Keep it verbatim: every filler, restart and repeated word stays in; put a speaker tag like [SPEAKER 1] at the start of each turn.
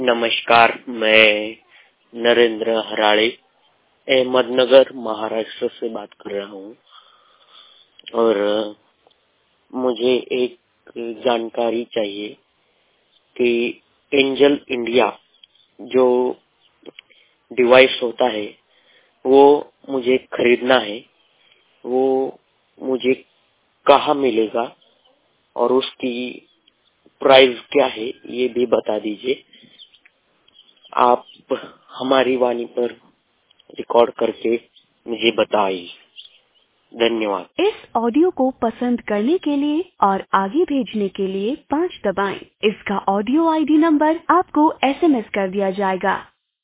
[SPEAKER 1] नमस्कार, मैं नरेंद्र हराड़े अहमदनगर महाराष्ट्र से बात कर रहा हूँ और मुझे एक जानकारी चाहिए कि एंजल इंडिया जो डिवाइस होता है वो मुझे खरीदना है। वो मुझे कहाँ मिलेगा और उसकी प्राइस क्या है ये भी बता दीजिए। आप हमारी वाणी पर रिकॉर्ड करके मुझे बताइए। धन्यवाद।
[SPEAKER 2] इस ऑडियो को पसंद करने के लिए और आगे भेजने के लिए पाँच दबाएं। इसका ऑडियो आईडी नंबर आपको एसएमएस कर दिया जाएगा।